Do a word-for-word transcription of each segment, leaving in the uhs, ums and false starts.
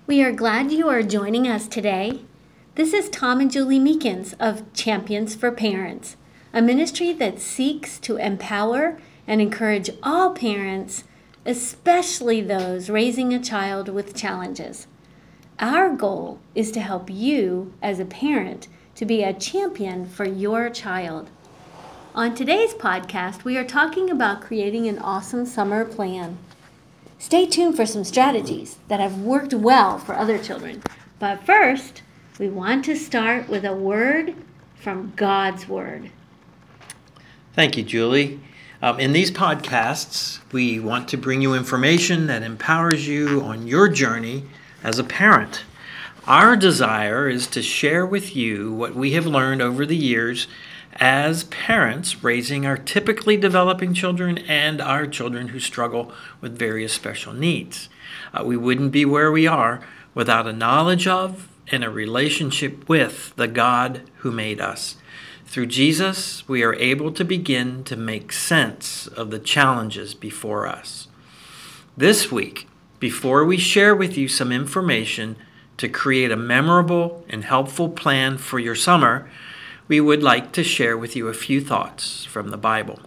We are glad you are joining us today. This is Tom and Julie Meekins of Champions for Parents, a ministry that seeks to empower and encourage all parents, especially those raising a child with challenges. Our goal is to help you as a parent to be a champion for your child. On today's podcast, we are talking about creating an awesome summer plan. Stay tuned for some strategies that have worked well for other children. But first, we want to start with a word from God's Word. Thank you, Julie. Um, in these podcasts, we want to bring you information that empowers you on your journey as a parent. Our desire is to share with you what we have learned over the years as parents raising our typically developing children and our children who struggle with various special needs. Uh, we wouldn't be where we are without a knowledge of and a relationship with the God who made us. Through Jesus, we are able to begin to make sense of the challenges before us. This week, before we share with you some information to create a memorable and helpful plan for your summer, we would like to share with you a few thoughts from the Bible.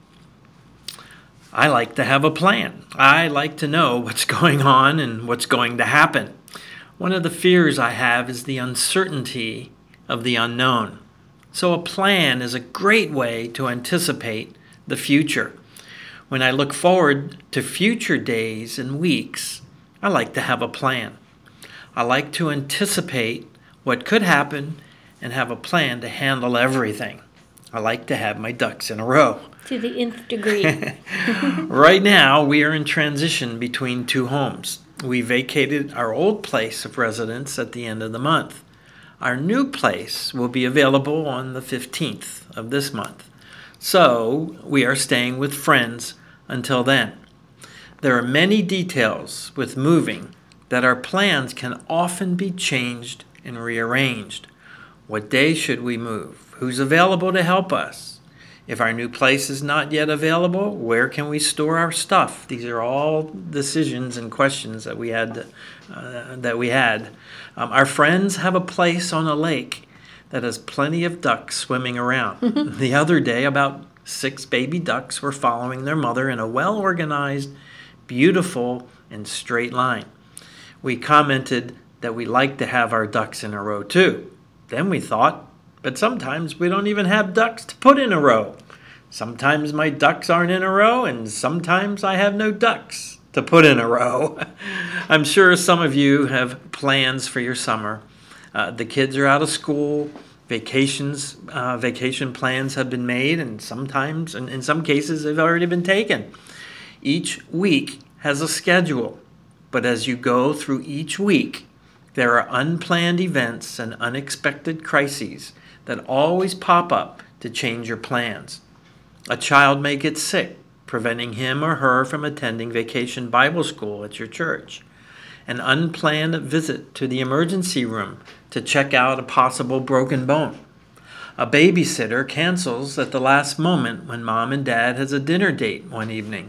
I like to have a plan. I like to know what's going on and what's going to happen. One of the fears I have is the uncertainty of the unknown. So a plan is a great way to anticipate the future. When I look forward to future days and weeks, I like to have a plan. I like to anticipate what could happen and have a plan to handle everything. I like to have my ducks in a row. To the nth degree. Right now, we are in transition between two homes. We vacated our old place of residence at the end of the month. Our new place will be available on the fifteenth of this month. So, we are staying with friends until then. There are many details with moving that our plans can often be changed and rearranged. What day should we move? Who's available to help us? If our new place is not yet available, where can we store our stuff? These are all decisions and questions that we had. Uh, that we had. Um, our friends have a place on a lake that has plenty of ducks swimming around. The other day, about six baby ducks were following their mother in a well-organized, beautiful, and straight line. We commented that we like to have our ducks in a row too. Then we thought, but sometimes we don't even have ducks to put in a row. Sometimes my ducks aren't in a row, and sometimes I have no ducks to put in a row. I'm sure some of you have plans for your summer. Uh, the kids are out of school. Vacations, uh, vacation plans have been made, and sometimes, and in some cases, they've already been taken. Each week has a schedule, but as you go through each week, there are unplanned events and unexpected crises that always pop up to change your plans. A child may get sick, preventing him or her from attending vacation Bible school at your church. An unplanned visit to the emergency room to check out a possible broken bone. A babysitter cancels at the last moment when mom and dad has a dinner date one evening.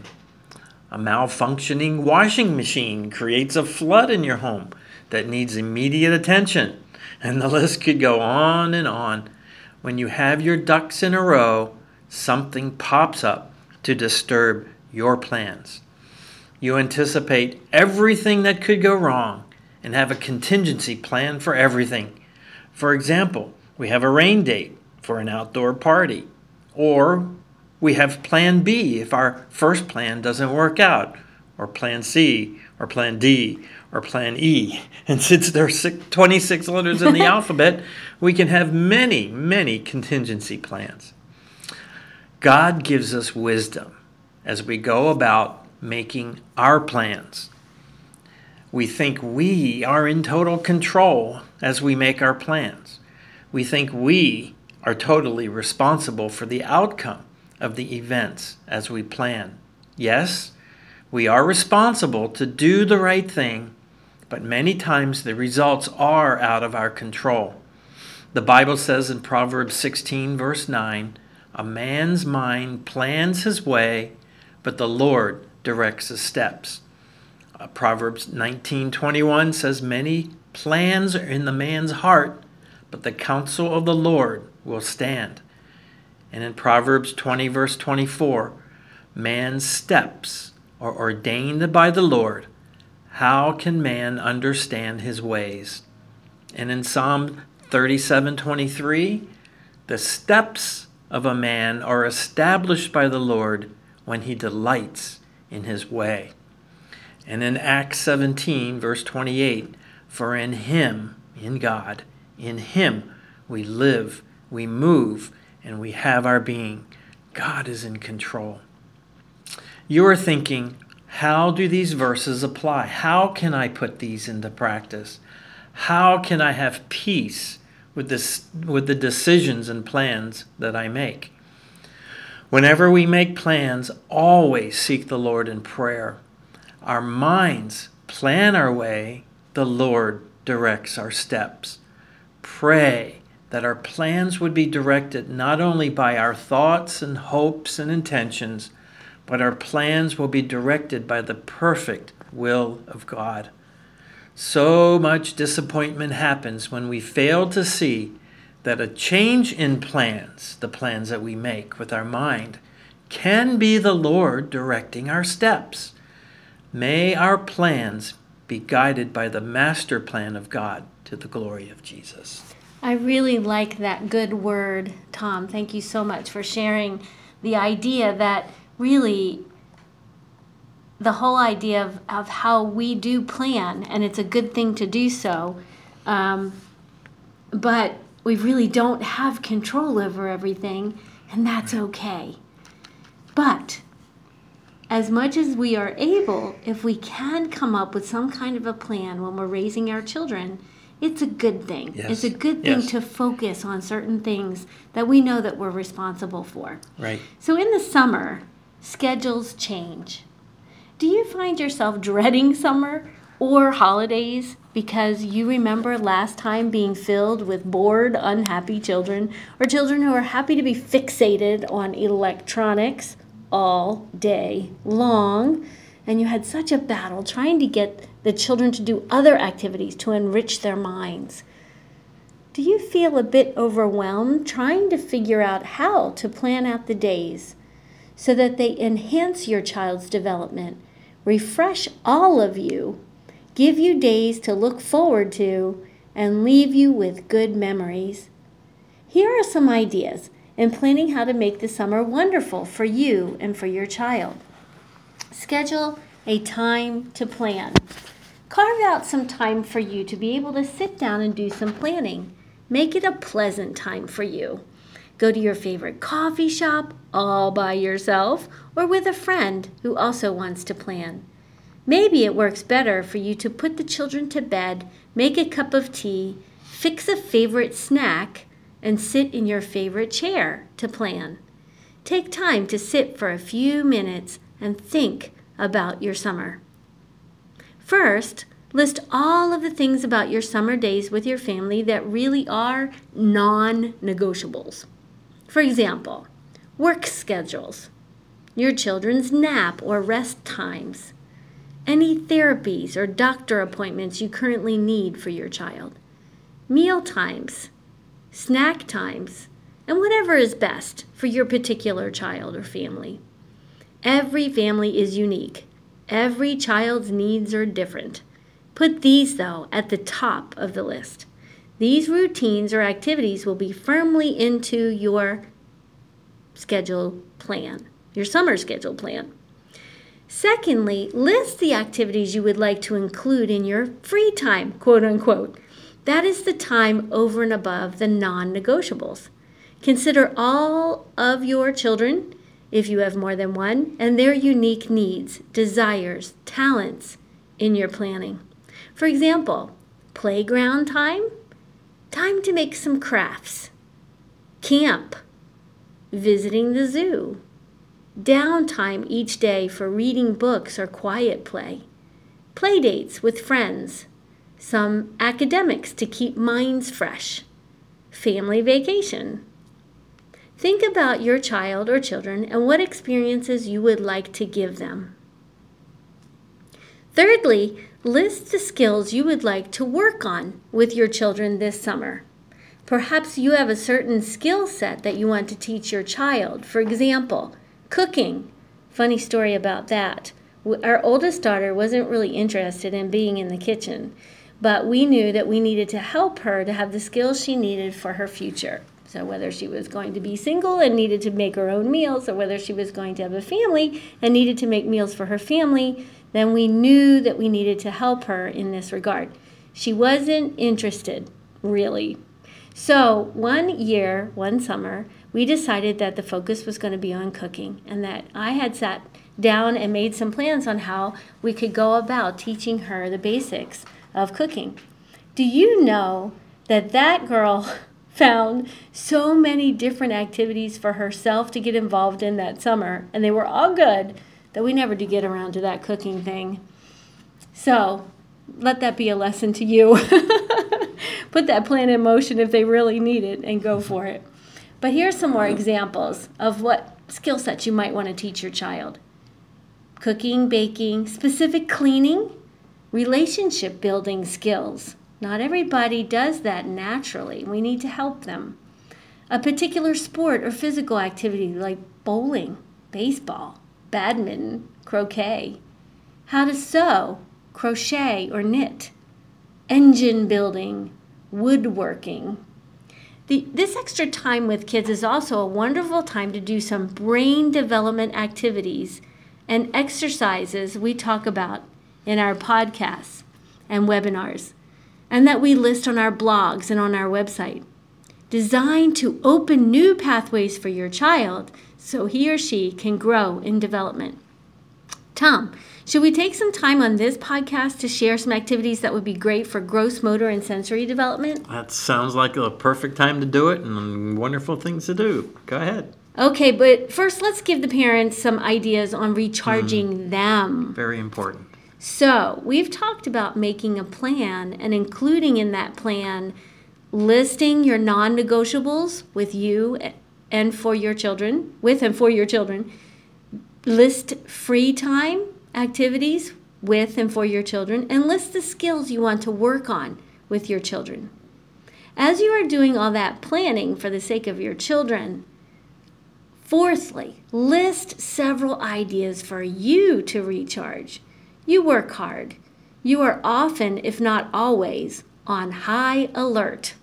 A malfunctioning washing machine creates a flood in your home that needs immediate attention. And the list could go on and on. When you have your ducks in a row, something pops up to disturb your plans. You anticipate everything that could go wrong and have a contingency plan for everything. For example, we have a rain date for an outdoor party. Or we have plan B if our first plan doesn't work out. Or plan C, or plan D, or plan E. And since there are twenty-six letters in the alphabet, we can have many, many contingency plans. God gives us wisdom as we go about making our plans. We think we are in total control as we make our plans. We think we are totally responsible for the outcome of the events as we plan. Yes, we are responsible to do the right thing, but many times the results are out of our control. The Bible says in Proverbs sixteen, verse nine, "A man's mind plans his way, but the Lord directs his steps." Uh, Proverbs nineteen twenty-one says, many plans are in the man's heart, but the counsel of the Lord will stand. And in Proverbs twenty, verse twenty-four, man's steps are ordained by the Lord. How can man understand his ways? And in Psalm thirty-seven twenty-three, the steps of a man are established by the Lord when he delights in his way. And in Acts seventeen, verse twenty-eight, for in him, in God, in him we live, we move, and we have our being. God is in control. You are thinking, how do these verses apply? How can I put these into practice? How can I have peace with this, with the decisions and plans that I make? Whenever we make plans, always seek the Lord in prayer. Our minds plan our way, the Lord directs our steps. Pray that our plans would be directed not only by our thoughts and hopes and intentions, but our plans will be directed by the perfect will of God. So much disappointment happens when we fail to see that a change in plans, the plans that we make with our mind, can be the Lord directing our steps. May our plans be guided by the master plan of God to the glory of Jesus. I really like that good word, Tom. Thank you so much for sharing the idea that really the whole idea of, of how we do plan, and it's a good thing to do so, um, but we really don't have control over everything, and that's okay. But as much as we are able, if we can come up with some kind of a plan when we're raising our children, it's a good thing. Yes. It's a good thing Yes. to focus on certain things that we know that we're responsible for. Right. So in the summer, schedules change. Do you find yourself dreading summer or holidays because you remember last time being filled with bored, unhappy children, or children who are happy to be fixated on electronics all day long, and you had such a battle trying to get the children to do other activities to enrich their minds? Do you feel a bit overwhelmed trying to figure out how to plan out the days so that they enhance your child's development, refresh all of you, give you days to look forward to, and leave you with good memories? Here are some ideas in planning how to make the summer wonderful for you and for your child. Schedule a time to plan. Carve out some time for you to be able to sit down and do some planning. Make it a pleasant time for you. Go to your favorite coffee shop all by yourself or with a friend who also wants to plan. Maybe it works better for you to put the children to bed, make a cup of tea, fix a favorite snack, and sit in your favorite chair to plan. Take time to sit for a few minutes and think about your summer. First, list all of the things about your summer days with your family that really are non-negotiables. For example, work schedules, your children's nap or rest times, any therapies or doctor appointments you currently need for your child, meal times, snack times, and whatever is best for your particular child or family. Every family is unique. Every child's needs are different. Put these, though, at the top of the list. These routines or activities will be firmly into your schedule plan, your summer schedule plan. Secondly, list the activities you would like to include in your free time, quote unquote. That is the time over and above the non-negotiables. Consider all of your children, if you have more than one, and their unique needs, desires, talents in your planning. For example, playground time, time to make some crafts, camp, visiting the zoo, downtime each day for reading books or quiet play, play dates with friends, some academics to keep minds fresh, family vacation. Think about your child or children and what experiences you would like to give them. Thirdly, list the skills you would like to work on with your children this summer. Perhaps you have a certain skill set that you want to teach your child. For example, cooking. Funny story about that. Our oldest daughter wasn't really interested in being in the kitchen, but we knew that we needed to help her to have the skills she needed for her future. So whether she was going to be single and needed to make her own meals, or whether she was going to have a family and needed to make meals for her family, then we knew that we needed to help her in this regard. She wasn't interested, really. So one year, one summer, we decided that the focus was going to be on cooking, and that I had sat down and made some plans on how we could go about teaching her the basics of cooking. Do you know that that girl found so many different activities for herself to get involved in that summer, and they were all good, that we never did get around to that cooking thing. So let that be a lesson to you. Put that plan in motion if they really need it and go for it. But here's some more examples of what skill sets you might want to teach your child. Cooking, baking, specific cleaning, relationship building skills. Not everybody does that naturally. We need to help them. A particular sport or physical activity like bowling, baseball, badminton, croquet. How to sew, crochet, or knit. Engine building, woodworking. The, this extra time with kids is also a wonderful time to do some brain development activities and exercises we talk about in our podcasts and webinars, and that we list on our blogs and on our website, designed to open new pathways for your child so he or she can grow in development. Tom, should we take some time on this podcast to share some activities that would be great for gross motor and sensory development? That sounds like a perfect time to do it and wonderful things to do. Go ahead. Okay, but first let's give the parents some ideas on recharging mm, them. Very important. So we've talked about making a plan and including in that plan listing your non-negotiables with you and for your children, with and for your children. List free time activities with and for your children, and list the skills you want to work on with your children. As you are doing all that planning for the sake of your children, fourthly, list several ideas for you to recharge. You work hard. You are often, if not always, on high alert.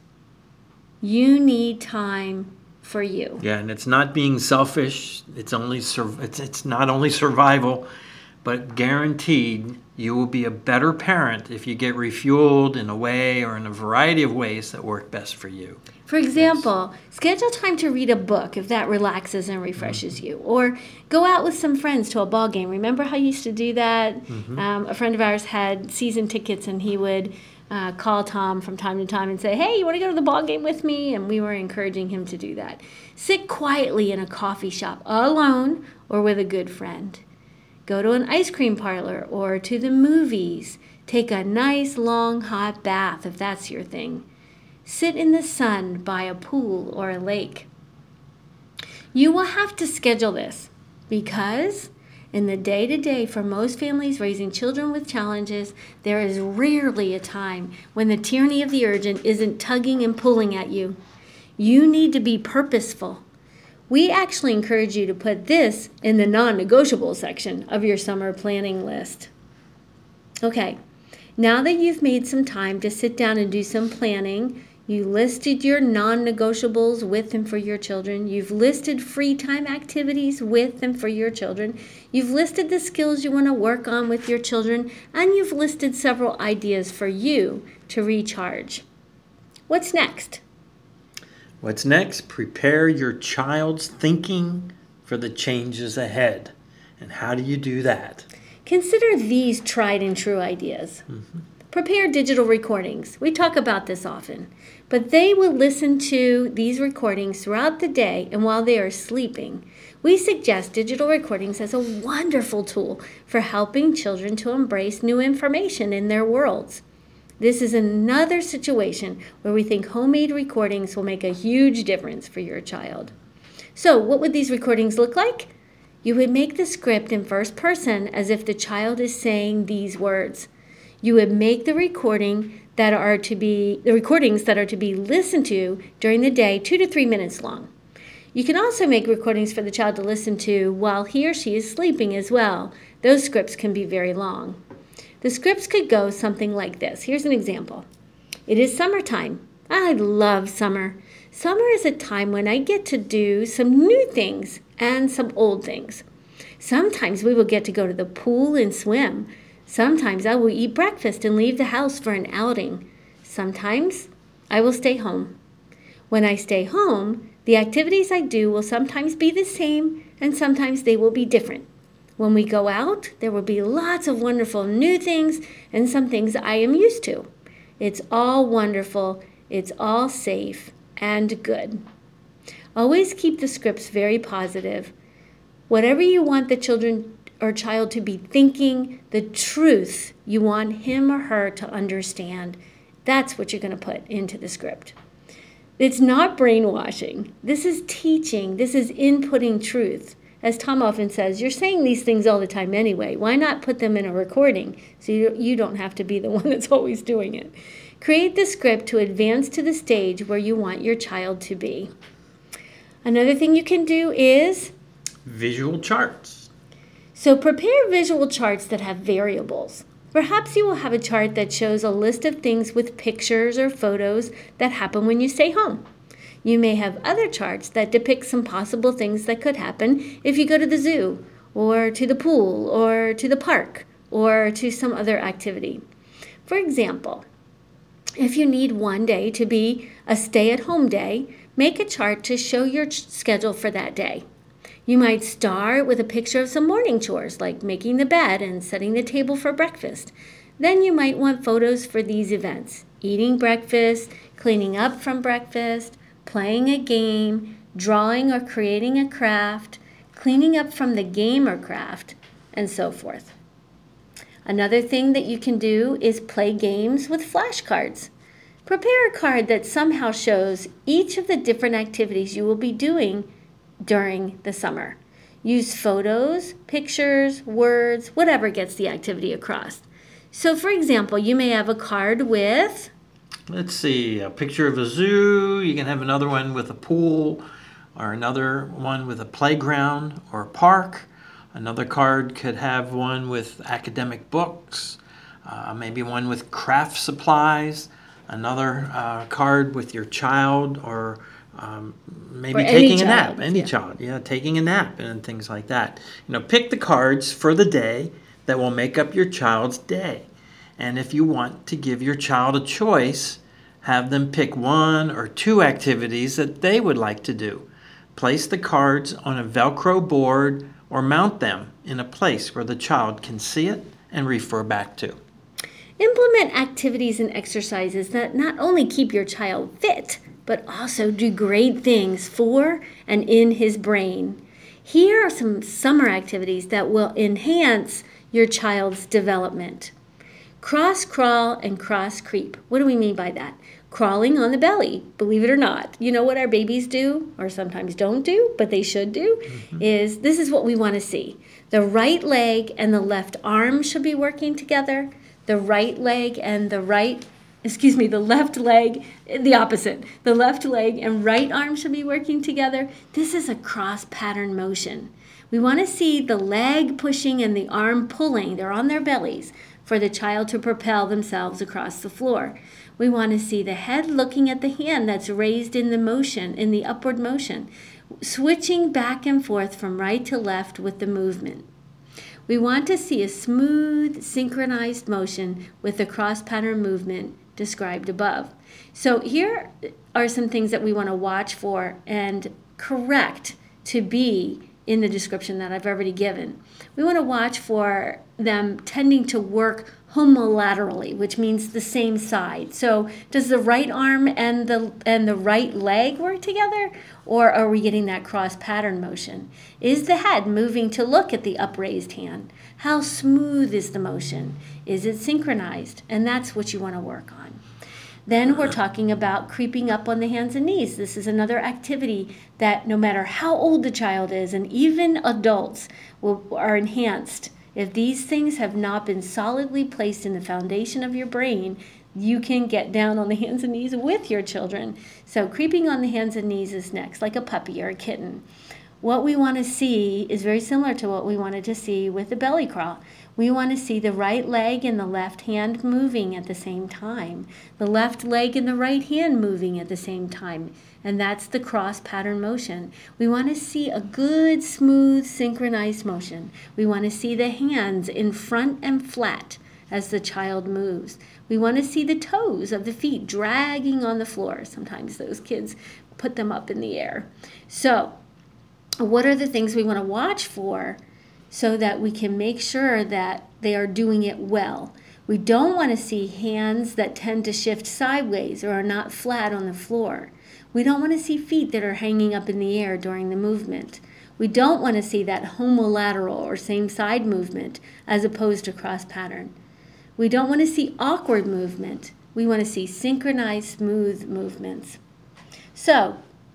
You need time for you. Yeah, and it's not being selfish. It's only sur- it's it's not only survival, but guaranteed you will be a better parent if you get refueled in a way or in a variety of ways that work best for you. For example, yes. Schedule time to read a book if that relaxes and refreshes mm-hmm. you. Or go out with some friends to a ball game. Remember how you used to do that? Mm-hmm. Um, a friend of ours had season tickets, and he would uh, call Tom from time to time and say, hey, you want to go to the ball game with me? And we were encouraging him to do that. Sit quietly in a coffee shop alone or with a good friend. Go to an ice cream parlor or to the movies. Take a nice long hot bath if that's your thing. Sit in the sun by a pool or a lake. You will have to schedule this because in the day-to-day for most families raising children with challenges, there is rarely a time when the tyranny of the urgent isn't tugging and pulling at you. You need to be purposeful. We actually encourage you to put this in the non-negotiable section of your summer planning list. Okay, now that you've made some time to sit down and do some planning, you listed your non-negotiables with and for your children. You've listed free time activities with and for your children. You've listed the skills you want to work on with your children, and you've listed several ideas for you to recharge. What's next? What's next? Prepare your child's thinking for the changes ahead. And how do you do that? Consider these tried and true ideas. Mm-hmm. Prepare digital recordings. We talk about this often. But they will listen to these recordings throughout the day and while they are sleeping. We suggest digital recordings as a wonderful tool for helping children to embrace new information in their worlds. This is another situation where we think homemade recordings will make a huge difference for your child. So what would these recordings look like? You would make the script in first person as if the child is saying these words. You would make the recording that are to be the recordings that are to be listened to during the day two to three minutes long. You can also make recordings for the child to listen to while he or she is sleeping as well. Those scripts can be very long. The scripts could go something like this. Here's an example. It is summertime. I love summer. Summer is a time when I get to do some new things and some old things. Sometimes we will get to go to the pool and swim. Sometimes I will eat breakfast and leave the house for an outing. Sometimes I will stay home. When I stay home, the activities I do will sometimes be the same and sometimes they will be different. When we go out, there will be lots of wonderful new things and some things I am used to. It's all wonderful, it's all safe and good. Always keep the scripts very positive. Whatever you want the children or child to be thinking, the truth you want him or her to understand, that's what you're going to put into the script. It's not brainwashing. This is teaching. This is inputting truth. As Tom often says, you're saying these things all the time anyway. Why not put them in a recording so you, you don't have to be the one that's always doing it? Create the script to advance to the stage where you want your child to be. Another thing you can do is visual charts. So prepare visual charts that have variables. Perhaps you will have a chart that shows a list of things with pictures or photos that happen when you stay home. You may have other charts that depict some possible things that could happen if you go to the zoo, or to the pool, or to the park, or to some other activity. For example, if you need one day to be a stay-at-home day, make a chart to show your ch- schedule for that day. You might start with a picture of some morning chores, like making the bed and setting the table for breakfast. Then you might want photos for these events: eating breakfast, cleaning up from breakfast, playing a game, drawing or creating a craft, cleaning up from the game or craft, and so forth. Another thing that you can do is play games with flashcards. Prepare a card that somehow shows each of the different activities you will be doing during the summer. Use photos, pictures, words, whatever gets the activity across. So for example, you may have a card with, let's see, a picture of a zoo. You can have another one with a pool, or another one with a playground or a park. Another card could have one with academic books, uh, maybe one with craft supplies, another uh, card with your child, or Um, maybe or taking a child, nap, any yeah. child, yeah, taking a nap and things like that. You know, pick the cards for the day that will make up your child's day. And if you want to give your child a choice, have them pick one or two activities that they would like to do. Place the cards on a Velcro board or mount them in a place where the child can see it and refer back to. Implement activities and exercises that not only keep your child fit, but also do great things for and in his brain. Here are some summer activities that will enhance your child's development. Cross crawl and cross creep. What do we mean by that? Crawling on the belly, believe it or not. You know what our babies do, or sometimes don't do, but they should do, mm-hmm. is this is what we want to see. The right leg and the left arm should be working together. The right leg and the right Excuse me, the left leg, the opposite. The left leg and right arm should be working together. This is a cross pattern motion. We want to see the leg pushing and the arm pulling. They're on their bellies for the child to propel themselves across the floor. We want to see the head looking at the hand that's raised in the motion, in the upward motion, switching back and forth from right to left with the movement. We want to see a smooth, synchronized motion with the cross pattern movement described above. So here are some things that we want to watch for and correct to be in the description that I've already given. We want to watch for them tending to work homolaterally, which means the same side. So does the right arm and the and the right leg work together, or are we getting that cross pattern motion? Is the head moving to look at the upraised hand? How smooth is the motion? Is it synchronized? And that's what you want to work on. Then we're talking about creeping up on the hands and knees. This is another activity that no matter how old the child is, and even adults will, are enhanced. If these things have not been solidly placed in the foundation of your brain, you can get down on the hands and knees with your children. So creeping on the hands and knees is next, like a puppy or a kitten. What we want to see is very similar to what we wanted to see with the belly crawl. We want to see the right leg and the left hand moving at the same time, the left leg and the right hand moving at the same time, and that's the cross pattern motion. We want to see a good, smooth, synchronized motion. We want to see the hands in front and flat as the child moves. We want to see the toes of the feet dragging on the floor. Sometimes those kids put them up in the air. So, what are the things we want to watch for so that we can make sure that they are doing it well? We don't want to see hands that tend to shift sideways or are not flat on the floor. We don't want to see feet that are hanging up in the air during the movement. We don't want to see that homolateral or same side movement as opposed to cross pattern. We don't want to see awkward movement. We want to see synchronized, smooth movements. So,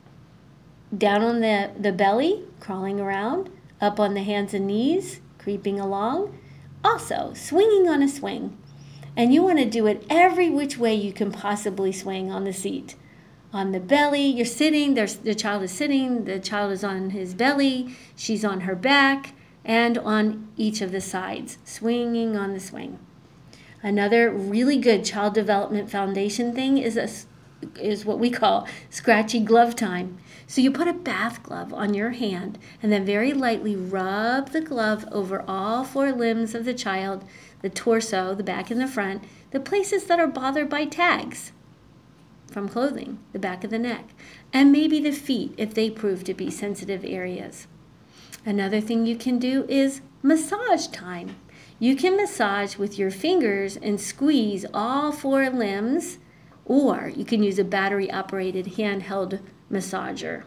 down on the, the belly, crawling around, up on the hands and knees, creeping along, also swinging on a swing. And you want to do it every which way you can possibly swing on the seat. On the belly, you're sitting, there's, the child is sitting, the child is on his belly, she's on her back, and on each of the sides, swinging on the swing. Another really good child development foundation thing is a, is what we call scratchy glove time. So you put a bath glove on your hand and then very lightly rub the glove over all four limbs of the child, the torso, the back and the front, the places that are bothered by tags from clothing, the back of the neck, and maybe the feet if they prove to be sensitive areas. Another thing you can do is massage time. You can massage with your fingers and squeeze all four limbs, or you can use a battery-operated handheld massager.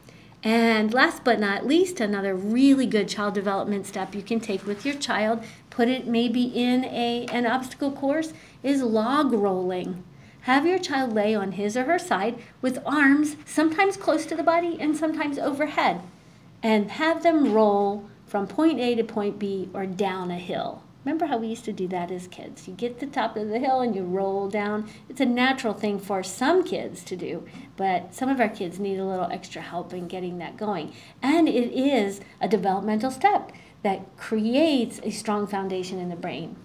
And last but not least, another really good child development step you can take with your child, put it maybe in a an obstacle course, is log rolling. Have your child lay on his or her side with arms sometimes close to the body and sometimes overhead, and have them roll from point A to point B or down a hill. Remember how we used to do that as kids? You get to the top of the hill and you roll down. It's a natural thing for some kids to do, but some of our kids need a little extra help in getting that going. And it is a developmental step that creates a strong foundation in the brain.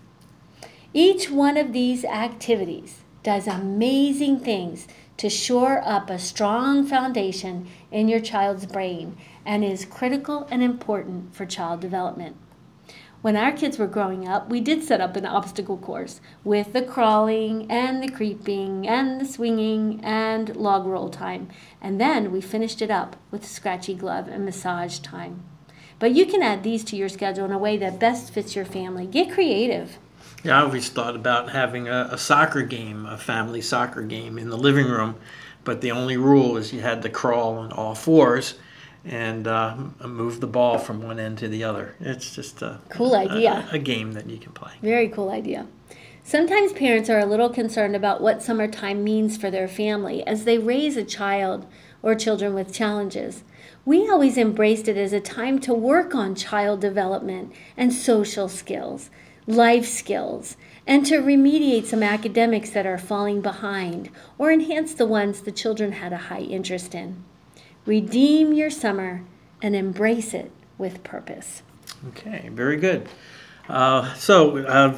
Each one of these activities does amazing things to shore up a strong foundation in your child's brain and is critical and important for child development. When our kids were growing up, we did set up an obstacle course with the crawling and the creeping and the swinging and log roll time. And then we finished it up with scratchy glove and massage time. But you can add these to your schedule in a way that best fits your family. Get creative. Yeah, I always thought about having a, a soccer game, a family soccer game in the living room, but the only rule is you had to crawl on all fours and uh, move the ball from one end to the other. It's just a cool idea. A, a game that you can play. Very cool idea. Sometimes parents are a little concerned about what summertime means for their family as they raise a child or children with challenges. We always embraced it as a time to work on child development and social skills, life skills, and to remediate some academics that are falling behind or enhance the ones the children had a high interest in. Redeem your summer and embrace it with purpose. Okay, very good. Uh, so uh,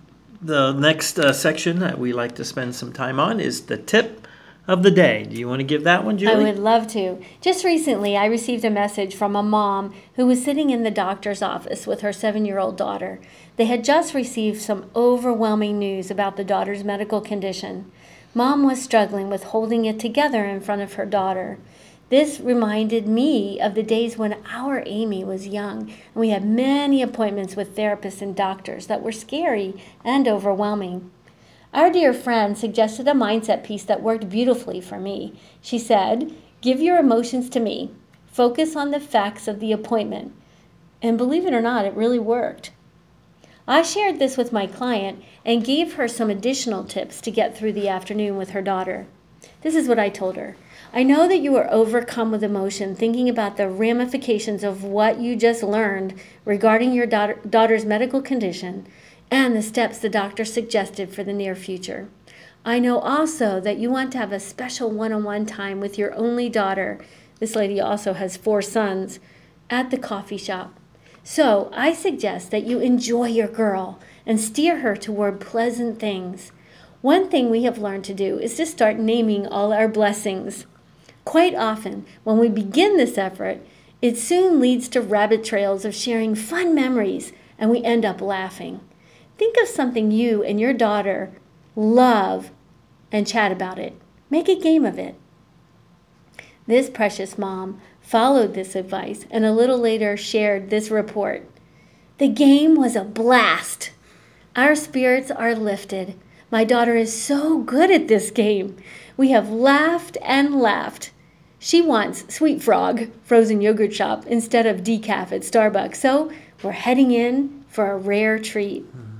the next uh, section that we like to spend some time on is the tip of the day. Do you want to give that one, Julie? I would love to. Just recently, I received a message from a mom who was sitting in the doctor's office with her seven-year-old daughter. They had just received some overwhelming news about the daughter's medical condition. Mom was struggling with holding it together in front of her daughter. This reminded me of the days when our Amy was young, and we had many appointments with therapists and doctors that were scary and overwhelming. Our dear friend suggested a mindset piece that worked beautifully for me. She said, "Give your emotions to me. Focus on the facts of the appointment." And believe it or not, it really worked. I shared this with my client and gave her some additional tips to get through the afternoon with her daughter. This is what I told her. I know that you are overcome with emotion thinking about the ramifications of what you just learned regarding your daughter, daughter's medical condition and the steps the doctor suggested for the near future. I know also that you want to have a special one-on-one time with your only daughter, this lady also has four sons, at the coffee shop. So I suggest that you enjoy your girl and steer her toward pleasant things. One thing we have learned to do is to start naming all our blessings. Quite often, when we begin this effort, it soon leads to rabbit trails of sharing fun memories, and we end up laughing. Think of something you and your daughter love and chat about it. Make a game of it. This precious mom followed this advice and a little later shared this report. The game was a blast. Our spirits are lifted. My daughter is so good at this game. We have laughed and laughed. She wants Sweet Frog, frozen yogurt shop, instead of decaf at Starbucks. So we're heading in for a rare treat. Mm-hmm.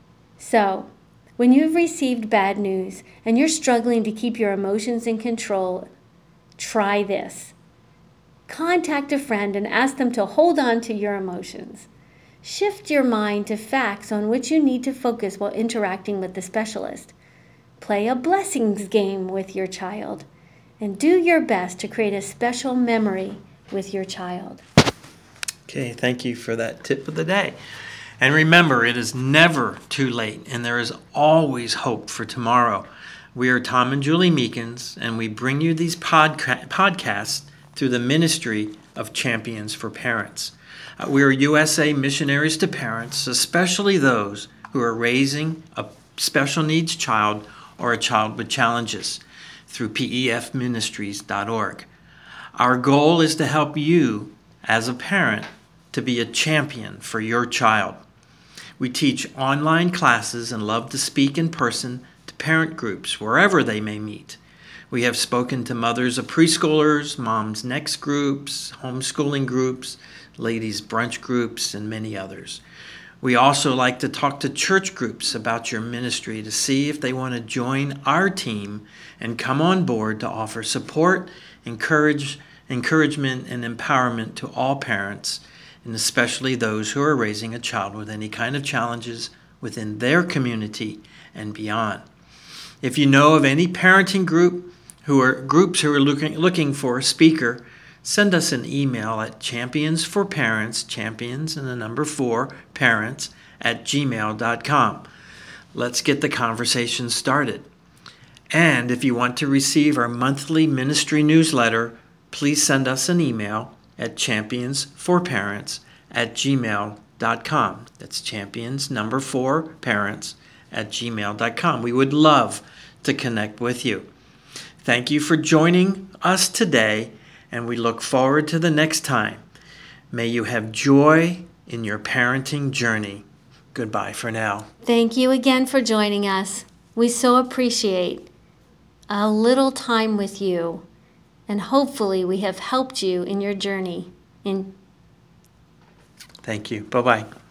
So, when you've received bad news and you're struggling to keep your emotions in control, try this. Contact a friend and ask them to hold on to your emotions. Shift your mind to facts on which you need to focus while interacting with the specialist. Play a blessings game with your child. And do your best to create a special memory with your child. Okay, thank you for that tip of the day. And remember, it is never too late, and there is always hope for tomorrow. We are Tom and Julie Meekins, and we bring you these podca- podcasts through the ministry of Champions for Parents. Uh, we are U S A missionaries to parents, especially those who are raising a special needs child or a child with challenges, through P E F ministries dot org. Our goal is to help you, as a parent, to be a champion for your child. We teach online classes and love to speak in person to parent groups wherever they may meet. We have spoken to mothers of preschoolers, moms next groups, homeschooling groups, ladies brunch groups, and many others. We also like to talk to church groups about your ministry to see if they want to join our team and come on board to offer support, encourage, encouragement, and empowerment to all parents, and especially those who are raising a child with any kind of challenges within their community and beyond. If you know of any parenting group who are groups who are looking looking for a speaker, send us an email at champions for parents, champions and the number four, parents, at gmail dot com. Let's get the conversation started. And if you want to receive our monthly ministry newsletter, please send us an email at champions for parents at gmail dot com. That's champions, number four, parents, at gmail dot com. We would love to connect with you. Thank you for joining us today, and we look forward to the next time. May you have joy in your parenting journey. Goodbye for now. Thank you again for joining us. We so appreciate a little time with you, and hopefully we have helped you in your journey. In Thank you. Bye-bye.